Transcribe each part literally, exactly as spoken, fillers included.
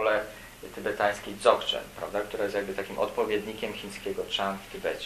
formule tybetańskiej Dzogchen, prawda, która jest jakby takim odpowiednikiem chińskiego Chan w Tybecie.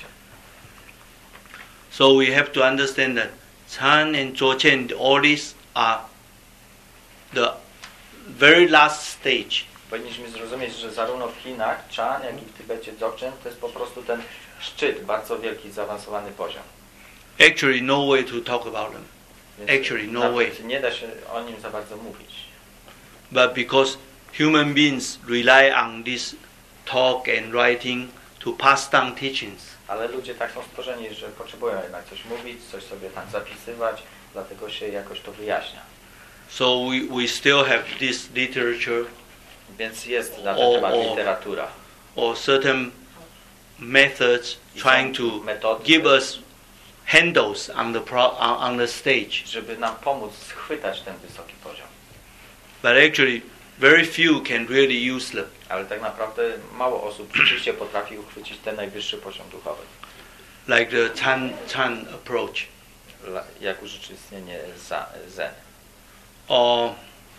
So we have to understand that Chan and Dzogchen, all these are the very last stage. Powinniśmy zrozumieć, że zarówno w Chinach Chan, jak i w Tybecie Dzogchen to jest po prostu ten szczyt, bardzo wielki, zaawansowany poziom. Actually, no way to talk about them. Więc Actually, no way. nie da się o nim za bardzo mówić. But because human beings rely on this talk and writing to pass down teachings. Ale ludzie tak są stworzeni, że potrzebują jednak coś mówić, coś sobie tam zapisywać, dlatego się jakoś to wyjaśnia. So we, we still have this literature. Więc jest na ten temat literatura. Or certain methods trying to metody, give us handles on the pro, on the stage. Żeby nam pomóc schwytać ten wysoki poziom. But actually, very few can really use them. Ale tak naprawdę mało osób rzeczywiście potrafi uchwycić ten najwyższy poziom duchowy. Like the Chan Chan approach. Jak urzeczywistnienie Zen. Or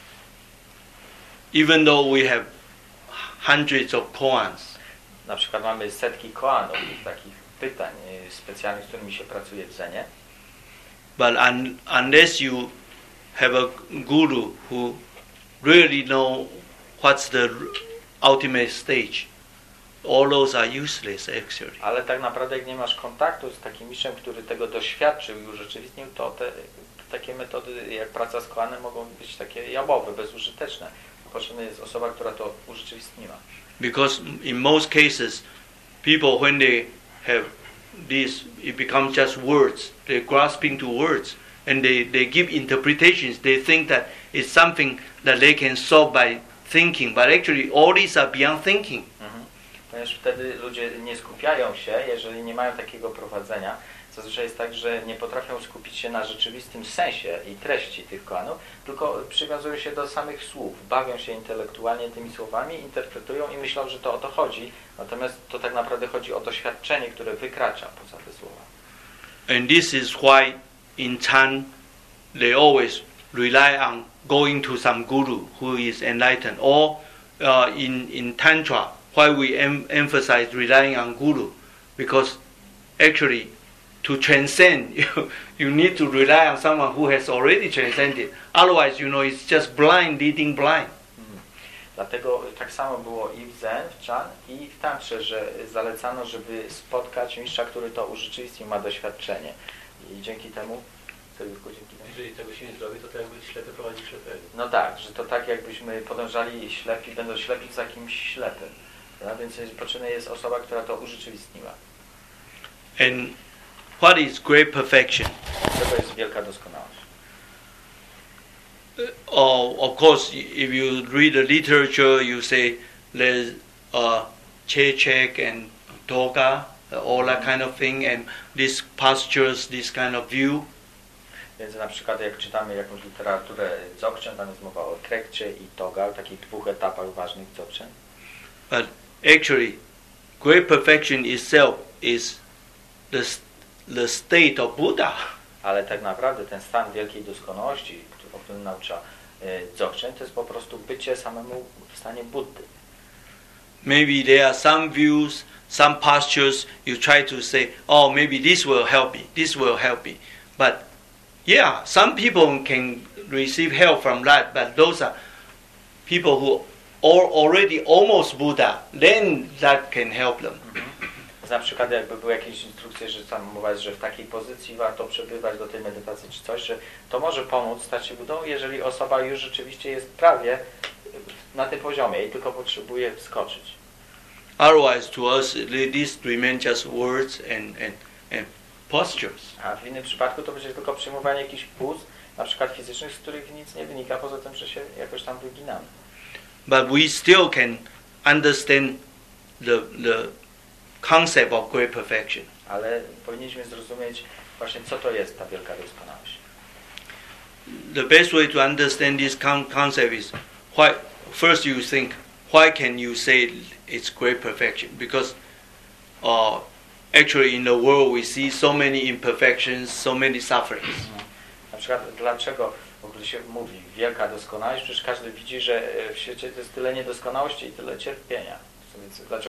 even though we have hundreds of koans. Na przykład mamy setki koanów, takich pytań specjalnych, z którymi się pracuje w Zenie. But un, unless you have a guru who really know what's the ultimate stage, all those are useless actually. Ale tak naprawdę jak nie masz kontaktu z takim mistrzem, który tego doświadczył i urzeczywistnił, to te takie metody jak praca z koanem mogą być takie jałowe, bezużyteczne. Potrzebna jest osoba, która to urzeczywistniła. Because in most cases, people when they have this, it becomes just words. They're grasping to words, and they, they give interpretations. They think that it's something that they can solve by thinking, but actually all these are beyond thinking. Mhm. Ponieważ wtedy ludzie nie skupiają się, jeżeli nie mają takiego prowadzenia. Zazwyczaj jest tak, że nie potrafią skupić się na rzeczywistym sensie i treści tych koanów, tylko przywiązują się do samych słów, bawią się intelektualnie tymi słowami, interpretują i myślą, że to o to chodzi, natomiast to tak naprawdę chodzi o doświadczenie, które wykracza poza te słowa. And this is why in Chan they always rely on going to some guru who is enlightened, or uh, in, in Tantra, why we em emphasize relying on guru, because actually to transcend, you, you need to rely on someone who has already transcended. Otherwise, you know, it's just blind leading blind. Hmm. Dlatego tak samo było i w Zen, w Chan i w Tantrze, że zalecano, żeby spotkać mistrza, który to urzeczywistnił, ma doświadczenie. I dzięki temu, co Jurku, dzięki temu? Jeżeli tego się nie zrobi, to tak jakby ślepy prowadzi ślepego. No tak, że to tak jakbyśmy podążali ślepi, będą ślepi za kimś ślepym. No, więc potrzebna jest osoba, która to urzeczywistniła. And what is great perfection? To jest wielka doskonałość. Uh, of course, if you read the literature, you say there's uh, Chechek and Toga, all that kind of thing, and these postures, this kind of view. Więc na przykład jak czytamy jakąś literaturę Dzogchen, tam jest mowa o Trekcie i Toga, o takich dwóch etapach ważnych Dzogchen. But actually, great perfection itself is the the state of Buddha. Ale tak naprawdę ten stan wielkiej doskonałości, o którym naucza Dzogchen, to jest po prostu bycie samemu w stanie Buddy. Maybe there are some views, some postures, you try to say, oh, maybe this will help me, this will help me. But yeah, some people can receive help from that, but those are people who are already almost Buddha, then that can help them. Na przykład jakby były jakieś instrukcje, że tam mowa jest, że w takiej pozycji warto przebywać do tej medytacji czy coś, że to może pomóc stać się Buddą, jeżeli osoba już rzeczywiście jest prawie na tym poziomie i tylko potrzebuje wskoczyć. Otherwise to us these remain just words and, and, and postures. A w innym przypadku to będzie tylko przyjmowanie jakichś póz, na przykład fizycznych, z których nic nie wynika, poza tym, że się jakoś tam wyginamy. But we still can understand the, the concept of great perfection. Ale powinniśmy zrozumieć właśnie, co to jest ta wielka doskonałość. The best way to understand this concept is why first you think why can you say it's great perfection? Because uh, actually in the world we see so many imperfections, so many sufferings. Na przykład dlaczego w ogóle się mówi, wielka doskonałość, przecież każdy widzi, że w świecie to jest tyle niedoskonałości i tyle cierpienia. Więc dlaczego